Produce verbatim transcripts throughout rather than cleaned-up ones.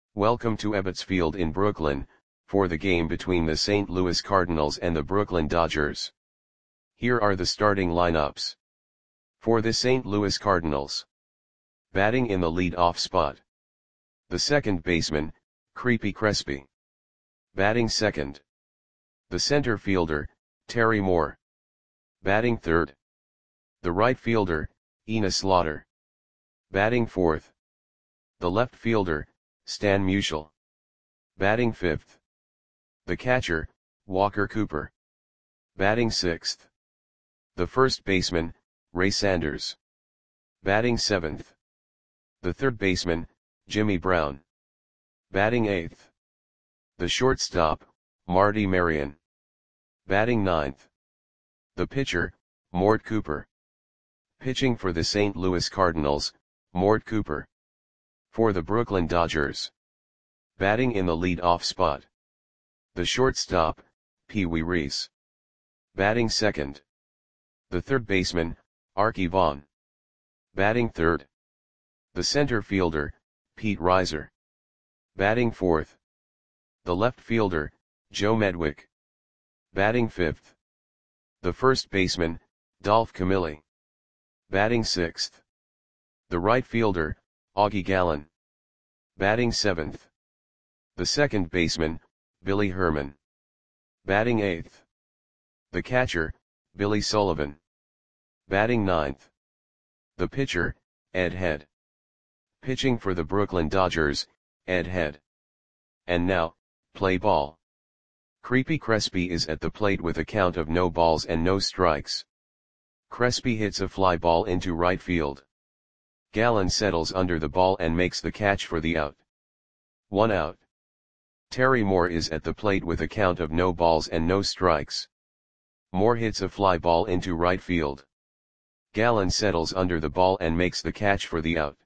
Welcome to Ebbets Field in Brooklyn, for the game between the Saint Louis Cardinals and the Brooklyn Dodgers. Here are the starting lineups. For the Saint Louis Cardinals. Batting in the lead-off spot. The second baseman, Creepy Crespi. Batting second. The center fielder, Terry Moore. Batting third. The right fielder, Enos Slaughter. Batting fourth. The left fielder, Stan Musial. Batting fifth. The catcher, Walker Cooper. Batting sixth. The first baseman, Ray Sanders. Batting seventh. The third baseman, Jimmy Brown. Batting eighth. The shortstop, Marty Marion. Batting ninth. The pitcher, Mort Cooper. Pitching for the Saint Louis Cardinals, Mort Cooper. For the Brooklyn Dodgers. Batting in the lead-off spot. The shortstop, Pee Wee Reese. Batting second. The third baseman, Arky Vaughan. Batting third. The center fielder, Pete Reiser. Batting fourth. The left fielder, Joe Medwick. Batting fifth. The first baseman, Dolph Camilli. Batting sixth. The right fielder, Augie Gallen. Batting seventh. The second baseman, Billy Herman. Batting eighth. The catcher, Billy Sullivan. Batting ninth. The pitcher, Ed Head. Pitching for the Brooklyn Dodgers, Ed Head. And now, play ball. Creepy Crespi is at the plate with a count of no balls and no strikes. Crespi hits a fly ball into right field. Gallen settles under the ball and makes the catch for the out. One out. Terry Moore is at the plate with a count of no balls and no strikes. Moore hits a fly ball into right field. Gallen settles under the ball and makes the catch for the out.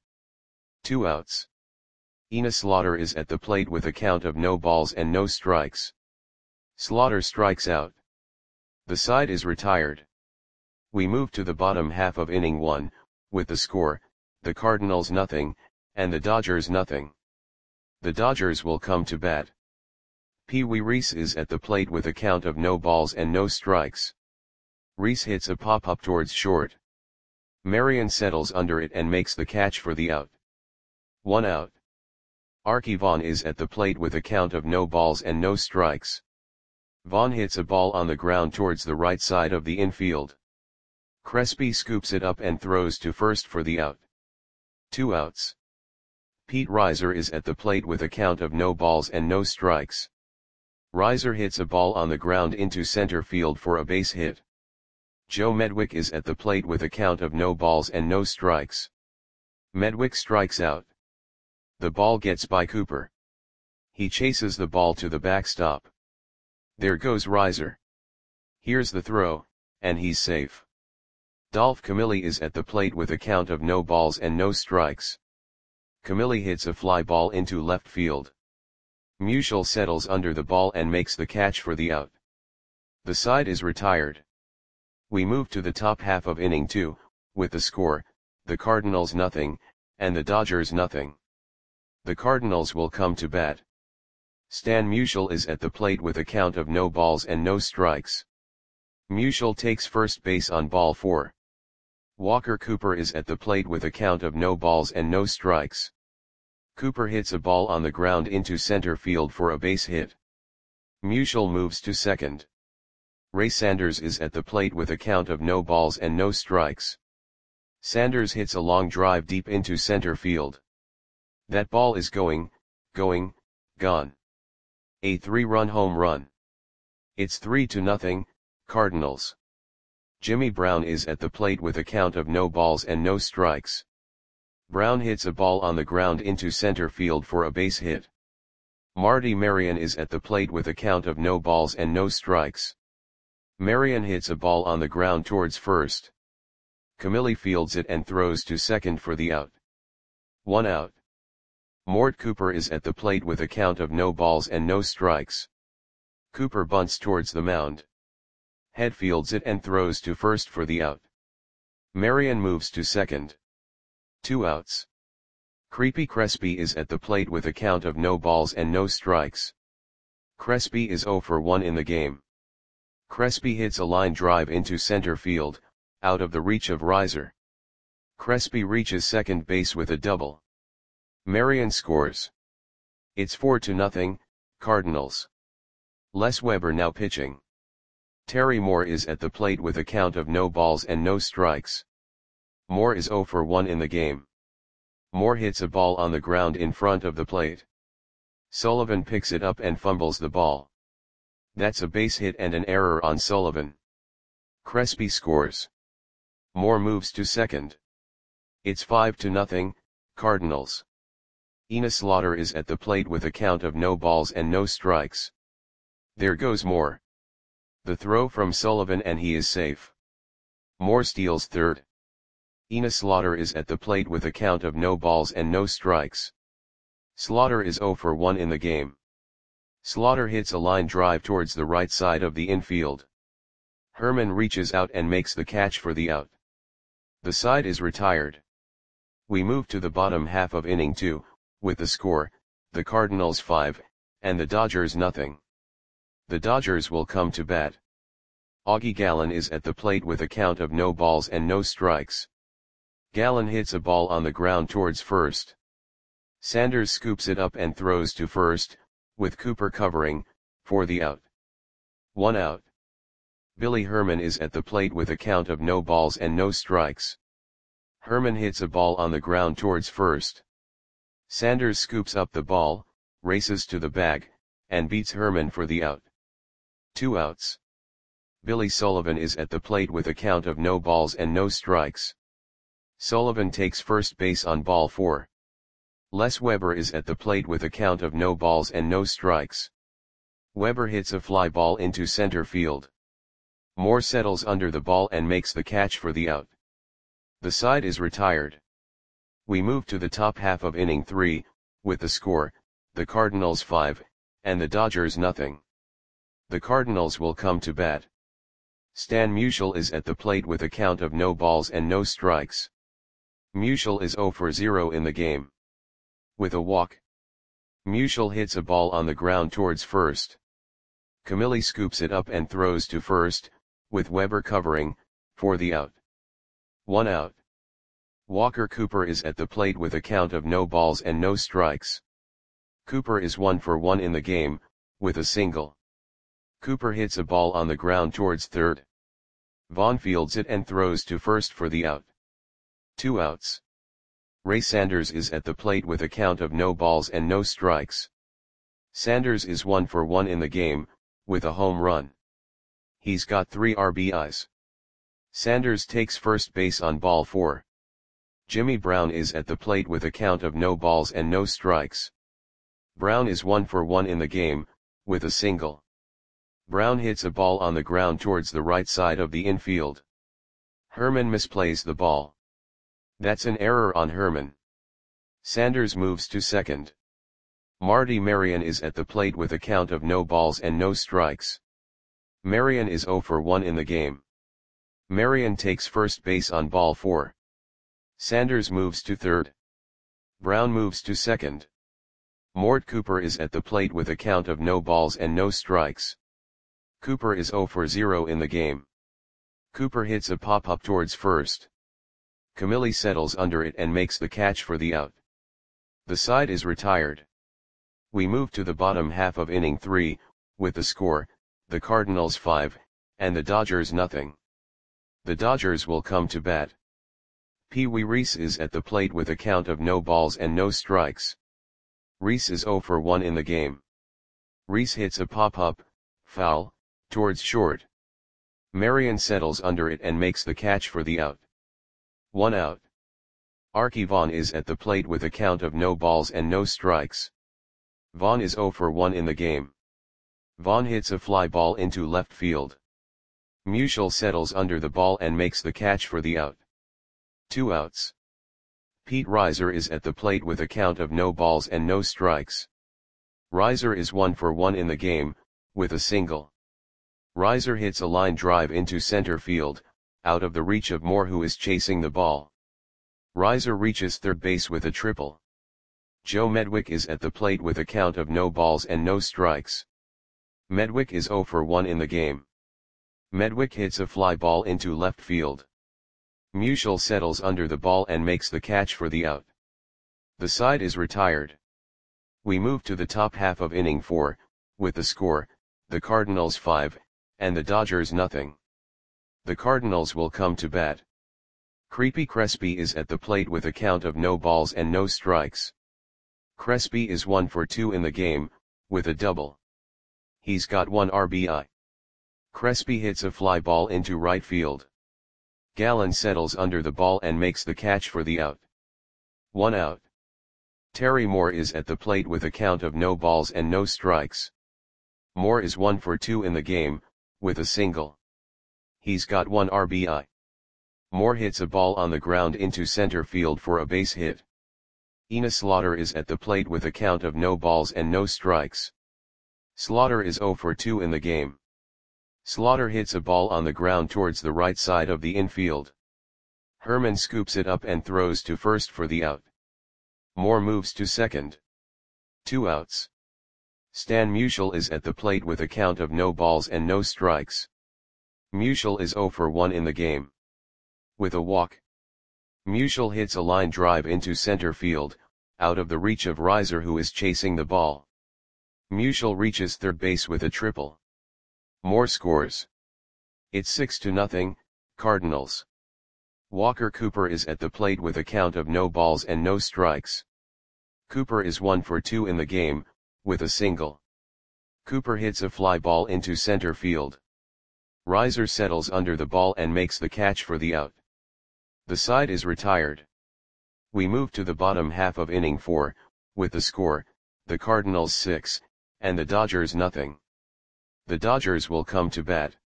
Two outs. Enos Slaughter is at the plate with a count of no balls and no strikes. Slaughter strikes out. The side is retired. We move to the bottom half of inning one, with the score, the Cardinals nothing, and the Dodgers nothing. The Dodgers will come to bat. Pee Wee Reese is at the plate with a count of no balls and no strikes. Reese hits a pop-up towards short. Marion settles under it and makes the catch for the out. One out. Arky Vaughan is at the plate with a count of no balls and no strikes. Vaughan hits a ball on the ground towards the right side of the infield. Crespi scoops it up and throws to first for the out. Two outs. Pete Reiser is at the plate with a count of no balls and no strikes. Reiser hits a ball on the ground into center field for a base hit. Joe Medwick is at the plate with a count of no balls and no strikes. Medwick strikes out. The ball gets by Cooper. He chases the ball to the backstop. There goes Reiser. Here's the throw, and he's safe. Dolph Camilli is at the plate with a count of no balls and no strikes. Camilli hits a fly ball into left field. Musial settles under the ball and makes the catch for the out. The side is retired. We move to the top half of inning two, with the score, the Cardinals nothing, and the Dodgers nothing. The Cardinals will come to bat. Stan Musial is at the plate with a count of no balls and no strikes. Musial takes first base on ball four. Walker Cooper is at the plate with a count of no balls and no strikes. Cooper hits a ball on the ground into center field for a base hit. Musial moves to second. Ray Sanders is at the plate with a count of no balls and no strikes. Sanders hits a long drive deep into center field. That ball is going, going, gone. A three-run home run. It's three to nothing, Cardinals. Jimmy Brown is at the plate with a count of no balls and no strikes. Brown hits a ball on the ground into center field for a base hit. Marty Marion is at the plate with a count of no balls and no strikes. Marion hits a ball on the ground towards first. Camilli fields it and throws to second for the out. One out. Mort Cooper is at the plate with a count of no balls and no strikes. Cooper bunts towards the mound. Head fields it and throws to first for the out. Marion moves to second. Two outs. Creepy Crespi is at the plate with a count of no balls and no strikes. Crespi is zero for one in the game. Crespi hits a line drive into center field, out of the reach of Reiser. Crespi reaches second base with a double. Marion scores. It's four to nothing, Cardinals. Les Weber now pitching. Terry Moore is at the plate with a count of no balls and no strikes. Moore is zero for one in the game. Moore hits a ball on the ground in front of the plate. Sullivan picks it up and fumbles the ball. That's a base hit and an error on Sullivan. Crespi scores. Moore moves to second. It's five to nothing, Cardinals. Enos Slaughter is at the plate with a count of no balls and no strikes. There goes Moore. The throw from Sullivan and he is safe. Moore steals third. Enos Slaughter is at the plate with a count of no balls and no strikes. Slaughter is zero for one in the game. Slaughter hits a line drive towards the right side of the infield. Herman reaches out and makes the catch for the out. The side is retired. We move to the bottom half of inning two, with the score, the Cardinals five, and the Dodgers nothing. The Dodgers will come to bat. Augie Gallen is at the plate with a count of no balls and no strikes. Gallen hits a ball on the ground towards first. Sanders scoops it up and throws to first, with Cooper covering, for the out. One out. Billy Herman is at the plate with a count of no balls and no strikes. Herman hits a ball on the ground towards first. Sanders scoops up the ball, races to the bag, and beats Herman for the out. Two outs. Billy Sullivan is at the plate with a count of no balls and no strikes. Sullivan takes first base on ball four. Les Weber is at the plate with a count of no balls and no strikes. Weber hits a fly ball into center field. Moore settles under the ball and makes the catch for the out. The side is retired. We move to the top half of inning three, with the score, the Cardinals five, and the Dodgers nothing. The Cardinals will come to bat. Stan Musial is at the plate with a count of no balls and no strikes. Musial is zero for zero in the game. With a walk. Musial hits a ball on the ground towards first. Camilli scoops it up and throws to first, with Weber covering, for the out. One out. Walker Cooper is at the plate with a count of no balls and no strikes. Cooper is one for one in the game, with a single. Cooper hits a ball on the ground towards third. Vaughn fields it and throws to first for the out. Two outs. Ray Sanders is at the plate with a count of no balls and no strikes. Sanders is one for one in the game, with a home run. He's got three R B Is. Sanders takes first base on ball four. Jimmy Brown is at the plate with a count of no balls and no strikes. Brown is one for one in the game, with a single. Brown hits a ball on the ground towards the right side of the infield. Herman misplays the ball. That's an error on Herman. Sanders moves to second. Marty Marion is at the plate with a count of no balls and no strikes. Marion is zero for one in the game. Marion takes first base on ball four. Sanders moves to third. Brown moves to second. Mort Cooper is at the plate with a count of no balls and no strikes. Cooper is zero for zero in the game. Cooper hits a pop-up towards first. Camilli settles under it and makes the catch for the out. The side is retired. We move to the bottom half of inning three, with the score, the Cardinals five, and the Dodgers nothing. The Dodgers will come to bat. Pee Wee Reese is at the plate with a count of no balls and no strikes. Reese is zero for one in the game. Reese hits a pop-up, foul, towards short. Marion settles under it and makes the catch for the out. One out. Arky Vaughan is at the plate with a count of no balls and no strikes. Vaughan is zero for one in the game. Vaughan hits a fly ball into left field. Musial settles under the ball and makes the catch for the out. Two outs. Pete Reiser is at the plate with a count of no balls and no strikes. Reiser is one for one in the game, with a single. Reiser hits a line drive into center field, out of the reach of Moore who is chasing the ball. Reiser reaches third base with a triple. Joe Medwick is at the plate with a count of no balls and no strikes. Medwick is zero for one in the game. Medwick hits a fly ball into left field. Musial settles under the ball and makes the catch for the out. The side is retired. We move to the top half of inning four, with the score, the Cardinals five, and the Dodgers nothing. The Cardinals will come to bat. Creepy Crespi is at the plate with a count of no balls and no strikes. Crespi is one for two in the game, with a double. He's got one R B I. Crespi hits a fly ball into right field. Gallen settles under the ball and makes the catch for the out. One out. Terry Moore is at the plate with a count of no balls and no strikes. Moore is one for two in the game, with a single. He's got one R B I. Moore hits a ball on the ground into center field for a base hit. Enos Slaughter is at the plate with a count of no balls and no strikes. Slaughter is zero for two in the game. Slaughter hits a ball on the ground towards the right side of the infield. Herman scoops it up and throws to first for the out. Moore moves to second. Two outs. Stan Musial is at the plate with a count of no balls and no strikes. Musial is zero for one in the game. With a walk. Musial hits a line drive into center field, out of the reach of Reiser who is chasing the ball. Musial reaches third base with a triple. Moore scores. It's six to nothing, Cardinals. Walker Cooper is at the plate with a count of no balls and no strikes. Cooper is one for two in the game, with a single. Cooper hits a fly ball into center field. Reiser settles under the ball and makes the catch for the out. The side is retired. We move to the bottom half of inning four, with the score, the Cardinals six, and the Dodgers nothing. The Dodgers will come to bat.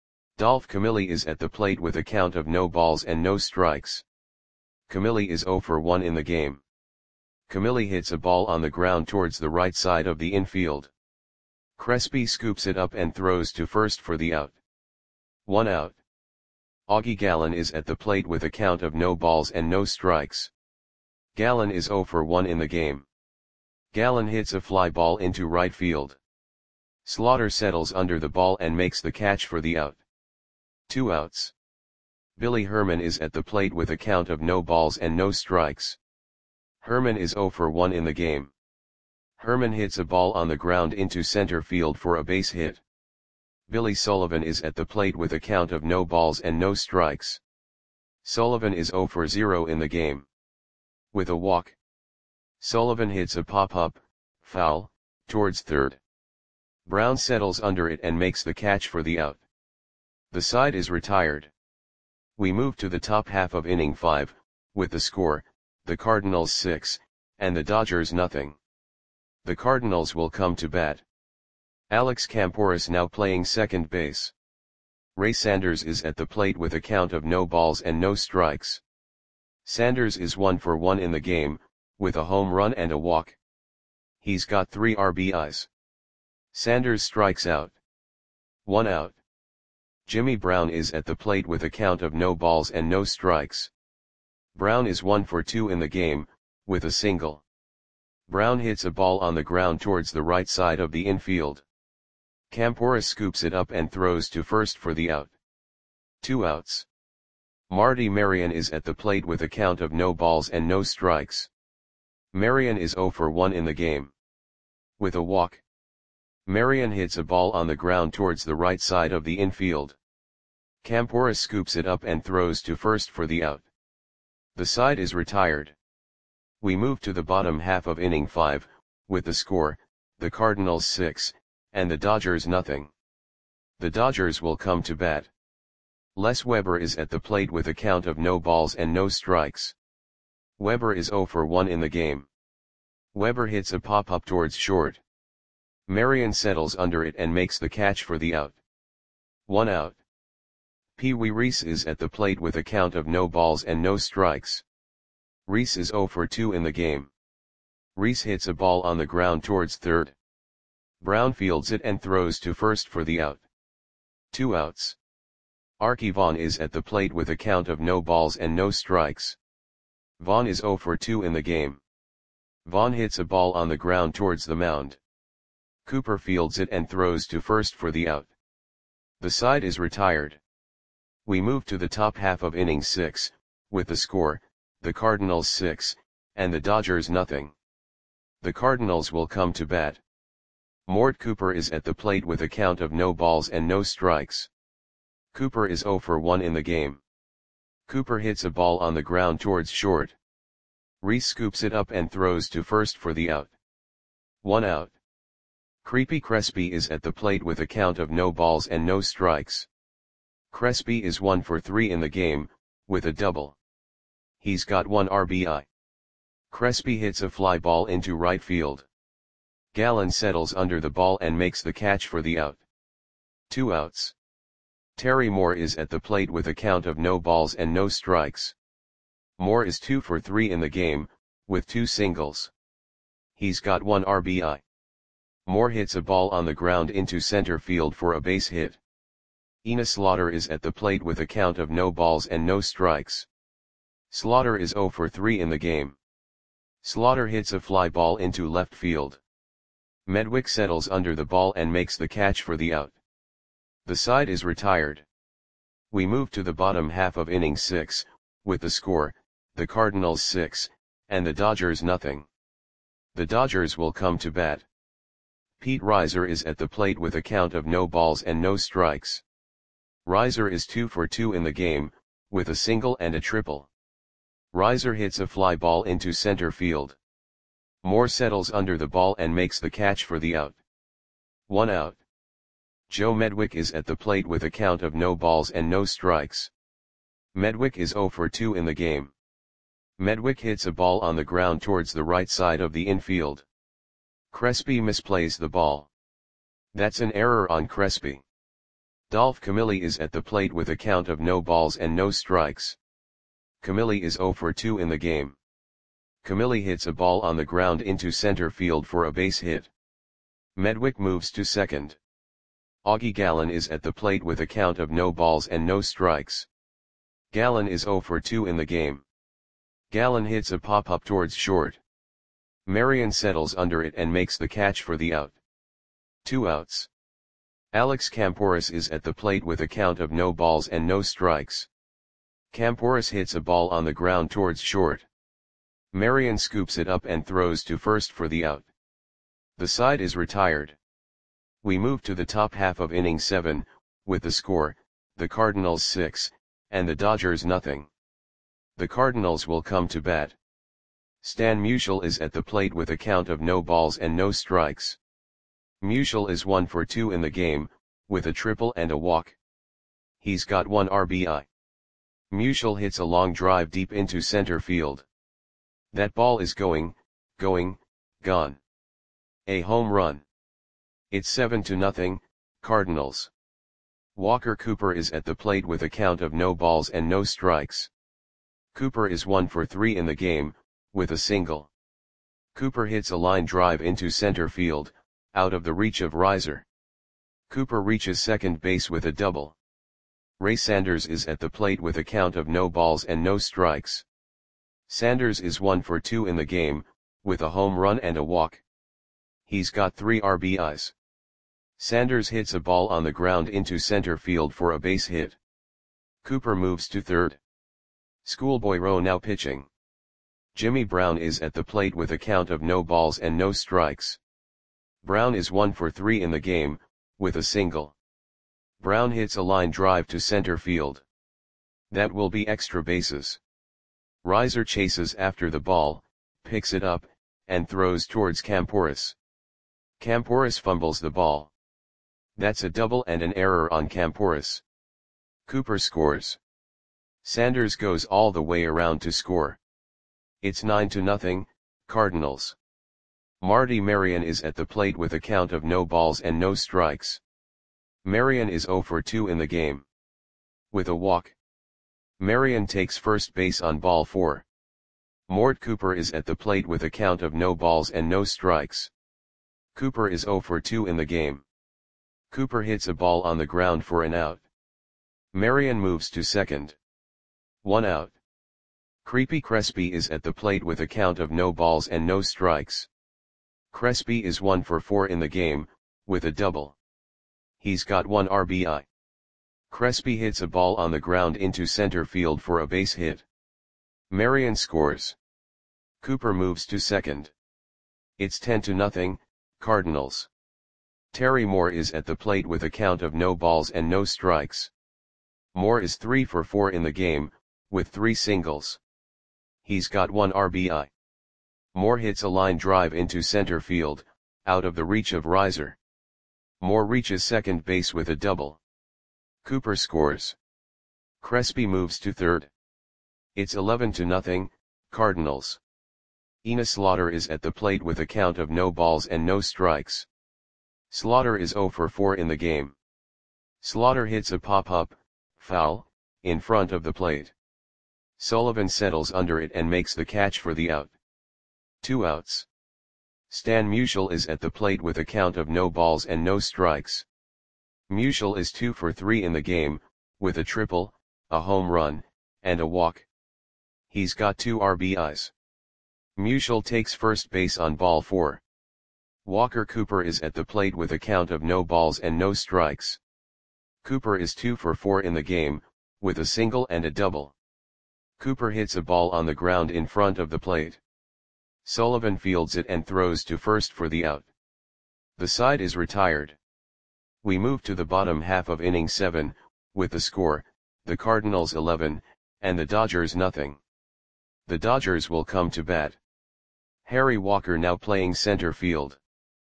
Dolph Camilli is at the plate with a count of no balls and no strikes. Camilli is zero for one in the game. Camilli hits a ball on the ground towards the right side of the infield. Crespi scoops it up and throws to first for the out. One out. Augie Gallen is at the plate with a count of no balls and no strikes. Gallen is zero for one in the game. Gallen hits a fly ball into right field. Slaughter settles under the ball and makes the catch for the out. Two outs. Billy Herman is at the plate with a count of no balls and no strikes. Herman is zero for one in the game. Herman hits a ball on the ground into center field for a base hit. Billy Sullivan is at the plate with a count of no balls and no strikes. Sullivan is zero for zero in the game. With a walk. Sullivan hits a pop-up, foul, towards third. Brown settles under it and makes the catch for the out. The side is retired. We move to the top half of inning five, with the score, the Cardinals six, and the Dodgers nothing. The Cardinals will come to bat. Alex Camporis now playing second base. Ray Sanders is at the plate with a count of no balls and no strikes. Sanders is one for one in the game, with a home run and a walk. He's got three R B Is. Sanders strikes out. One out. Jimmy Brown is at the plate with a count of no balls and no strikes. Brown is one for two in the game, with a single. Brown hits a ball on the ground towards the right side of the infield. Camporis scoops it up and throws to first for the out. Two outs. Marty Marion is at the plate with a count of no balls and no strikes. Marion is zero for one in the game. With a walk. Marion hits a ball on the ground towards the right side of the infield. Camporis scoops it up and throws to first for the out. The side is retired. We move to the bottom half of inning five, with the score, the Cardinals six, and the Dodgers nothing. The Dodgers will come to bat. Les Weber is at the plate with a count of no balls and no strikes. Weber is zero for one in the game. Weber hits a pop-up towards short. Marion settles under it and makes the catch for the out. One out. Pee Wee Reese is at the plate with a count of no balls and no strikes. Reese is zero for two in the game. Reese hits a ball on the ground towards third. Brown fields it and throws to first for the out. Two outs. Archie Vaughn is at the plate with a count of no balls and no strikes. Vaughn is zero for two in the game. Vaughn hits a ball on the ground towards the mound. Cooper fields it and throws to first for the out. The side is retired. We move to the top half of inning six, with the score, the Cardinals six, and the Dodgers nothing. The Cardinals will come to bat. Mort Cooper is at the plate with a count of no balls and no strikes. Cooper is oh for one in the game. Cooper hits a ball on the ground towards short. Reese scoops it up and throws to first for the out. One out. Creepy Crespi is at the plate with a count of no balls and no strikes. Crespi is one for three in the game, with a double. He's got one R B I. Crespi hits a fly ball into right field. Gallen settles under the ball and makes the catch for the out. Two outs. Terry Moore is at the plate with a count of no balls and no strikes. Moore is two for three in the game, with two singles. He's got one R B I. Moore hits a ball on the ground into center field for a base hit. Enos Slaughter is at the plate with a count of no balls and no strikes. Slaughter is oh for three in the game. Slaughter hits a fly ball into left field. Medwick settles under the ball and makes the catch for the out. The side is retired. We move to the bottom half of inning six, with the score, the Cardinals six, and the Dodgers nothing. The Dodgers will come to bat. Pete Reiser is at the plate with a count of no balls and no strikes. Reiser is two for two in the game, with a single and a triple. Reiser hits a fly ball into center field. Moore settles under the ball and makes the catch for the out. One out. Joe Medwick is at the plate with a count of no balls and no strikes. Medwick is oh for two in the game. Medwick hits a ball on the ground towards the right side of the infield. Crespi misplays the ball. That's an error on Crespi. Dolph Camilli is at the plate with a count of no balls and no strikes. Camilli is oh for two in the game. Camilli hits a ball on the ground into center field for a base hit. Medwick moves to second. Augie Gallen is at the plate with a count of no balls and no strikes. Gallen is oh for two in the game. Gallen hits a pop-up towards short. Marion settles under it and makes the catch for the out. Two outs. Alex Camporis is at the plate with a count of no balls and no strikes. Camporis hits a ball on the ground towards short. Marion scoops it up and throws to first for the out. The side is retired. We move to the top half of inning seven, with the score, the Cardinals six, and the Dodgers nothing. The Cardinals will come to bat. Stan Musial is at the plate with a count of no balls and no strikes. Musial is one for two in the game, with a triple and a walk. He's got one R B I. Musial hits a long drive deep into center field. That ball is going, going, gone. A home run. It's seven to nothing, Cardinals. Walker Cooper is at the plate with a count of no balls and no strikes. Cooper is one for three in the game, with a single. Cooper hits a line drive into center field, out of the reach of Reiser. Cooper reaches second base with a double. Ray Sanders is at the plate with a count of no balls and no strikes. Sanders is one for two in the game, with a home run and a walk. He's got three R B Is. Sanders hits a ball on the ground into center field for a base hit. Cooper moves to third. Schoolboy Rowe now pitching. Jimmy Brown is at the plate with a count of no balls and no strikes. Brown is one for three in the game, with a single. Brown hits a line drive to center field. That will be extra bases. Reiser chases after the ball, picks it up, and throws towards Camporis. Camporis fumbles the ball. That's a double and an error on Camporis. Cooper scores. Sanders goes all the way around to score. It's nine to nothing, Cardinals. Marty Marion is at the plate with a count of no balls and no strikes. Marion is oh for two in the game. With a walk. Marion takes first base on ball four. Mort Cooper is at the plate with a count of no balls and no strikes. Cooper is oh for two in the game. Cooper hits a ball on the ground for an out. Marion moves to second. One out. Creepy Crespi is at the plate with a count of no balls and no strikes. Crespi is one for four in the game, with a double. He's got one R B I. Crespi hits a ball on the ground into center field for a base hit. Marion scores. Cooper moves to second. It's ten to nothing, Cardinals. Terry Moore is at the plate with a count of no balls and no strikes. Moore is three for four in the game, with three singles. He's got one R B I. Moore hits a line drive into center field, out of the reach of Reiser. Moore reaches second base with a double. Cooper scores. Crespi moves to third. It's eleven to nothing, Cardinals. Enos Slaughter is at the plate with a count of no balls and no strikes. Slaughter is zero for four in the game. Slaughter hits a pop-up, foul, in front of the plate. Sullivan settles under it and makes the catch for the out. Two outs. Stan Musial is at the plate with a count of no balls and no strikes. Musial is two for three in the game, with a triple, a home run, and a walk. He's got two R B Is. Musial takes first base on ball four. Walker Cooper is at the plate with a count of no balls and no strikes. Cooper is two for four in the game, with a single and a double. Cooper hits a ball on the ground in front of the plate. Sullivan fields it and throws to first for the out. The side is retired. We move to the bottom half of inning seven, with the score, the Cardinals eleven, and the Dodgers nothing. The Dodgers will come to bat. Harry Walker now playing center field.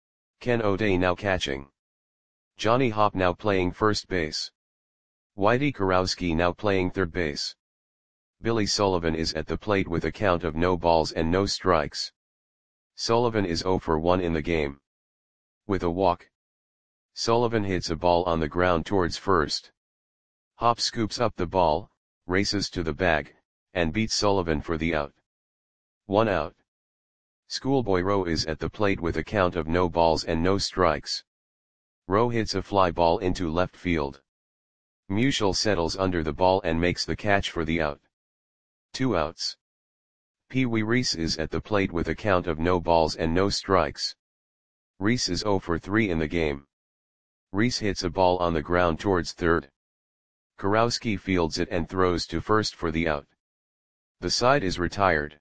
Ken O'Day now catching. Johnny Hopp now playing first base. Whitey Kurowski now playing third base. Billy Sullivan is at the plate with a count of no balls and no strikes. Sullivan is zero for one in the game. With a walk. Sullivan hits a ball on the ground towards first. Hopp scoops up the ball, races to the bag, and beats Sullivan for the out. One out. Schoolboy Rowe is at the plate with a count of no balls and no strikes. Rowe hits a fly ball into left field. Musial settles under the ball and makes the catch for the out. Two outs. Pee Wee Reese is at the plate with a count of no balls and no strikes. Reese is zero for three in the game. Reese hits a ball on the ground towards third. Kurowski fields it and throws to first for the out. The side is retired.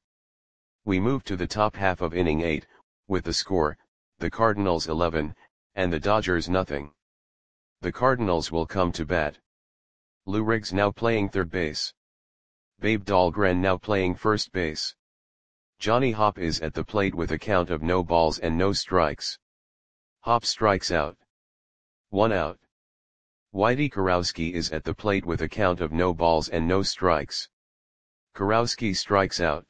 We move to the top half of inning eight, with the score, the Cardinals eleven, and the Dodgers nothing. The Cardinals will come to bat. Lou Riggs now playing third base. Babe Dahlgren now playing first base. Johnny Hopp is at the plate with a count of no balls and no strikes. Hopp strikes out. One out. Whitey Kurowski is at the plate with a count of no balls and no strikes. Kurowski strikes out.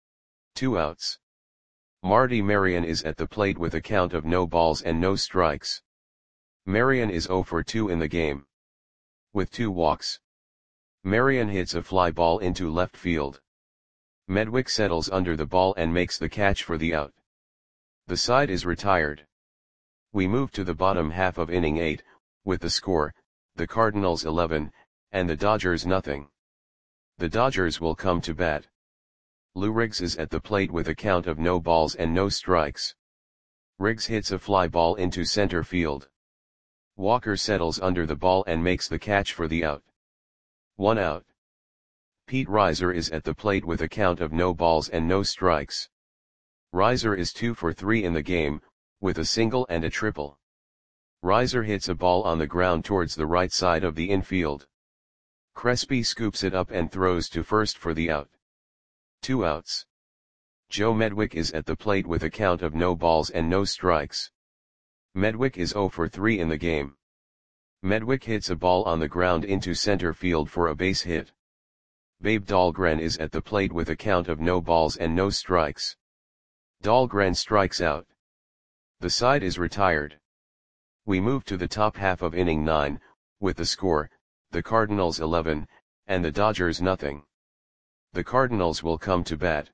Two outs. Marty Marion is at the plate with a count of no balls and no strikes. Marion is zero for two in the game. With two walks. Marion hits a fly ball into left field. Medwick settles under the ball and makes the catch for the out. The side is retired. We move to the bottom half of inning eight, with the score, the Cardinals eleven, and the Dodgers nothing. The Dodgers will come to bat. Lou Riggs is at the plate with a count of no balls and no strikes. Riggs hits a fly ball into center field. Walker settles under the ball and makes the catch for the out. One out. Pete Reiser is at the plate with a count of no balls and no strikes. Reiser is two for three in the game, with a single and a triple. Reiser hits a ball on the ground towards the right side of the infield. Crespi scoops it up and throws to first for the out. Two outs. Joe Medwick is at the plate with a count of no balls and no strikes. Medwick is zero for three in the game. Medwick hits a ball on the ground into center field for a base hit. Babe Dahlgren is at the plate with a count of no balls and no strikes. Dahlgren strikes out. The side is retired. We move to the top half of inning nine, with the score, the Cardinals eleven, and the Dodgers nothing. The Cardinals will come to bat.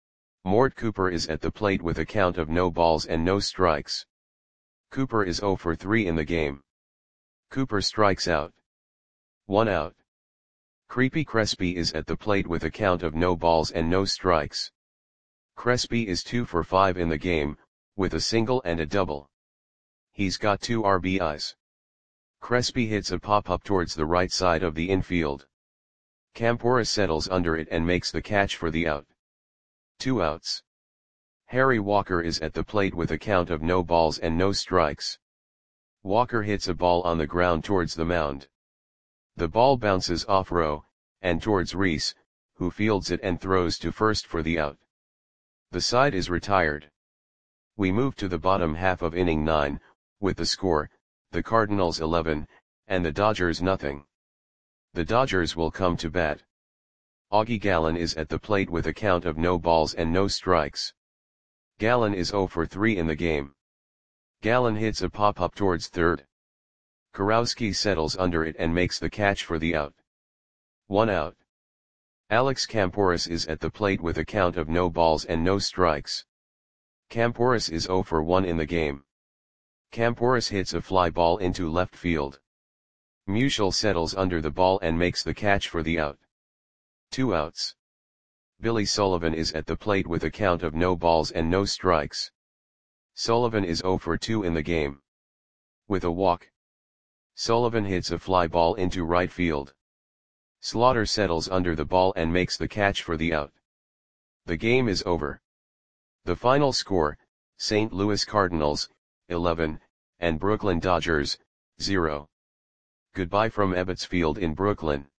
Mort Cooper is at the plate with a count of no balls and no strikes. Cooper is zero for three in the game. Cooper strikes out. One out. Creepy Crespi is at the plate with a count of no balls and no strikes. Crespi is two for five in the game, with a single and a double. He's got two R B Is. Crespi hits a pop-up towards the right side of the infield. Campora settles under it and makes the catch for the out. Two outs. Harry Walker is at the plate with a count of no balls and no strikes. Walker hits a ball on the ground towards the mound. The ball bounces off Rowe, and towards Reese, who fields it and throws to first for the out. The side is retired. We move to the bottom half of inning nine, with the score, the Cardinals eleven, and the Dodgers nothing. The Dodgers will come to bat. Augie Gallen is at the plate with a count of no balls and no strikes. Gallen is zero for three in the game. Gallen hits a pop-up towards third. Kurowski settles under it and makes the catch for the out. One out. Alex Camporis is at the plate with a count of no balls and no strikes. Camporis is zero for one in the game. Camporis hits a fly ball into left field. Musial settles under the ball and makes the catch for the out. Two outs. Billy Sullivan is at the plate with a count of no balls and no strikes. Sullivan is zero for two in the game. With a walk, Sullivan hits a fly ball into right field. Slaughter settles under the ball and makes the catch for the out. The game is over. The final score, Saint Louis Cardinals, eleven, and Brooklyn Dodgers, zero. Goodbye from Ebbets Field in Brooklyn.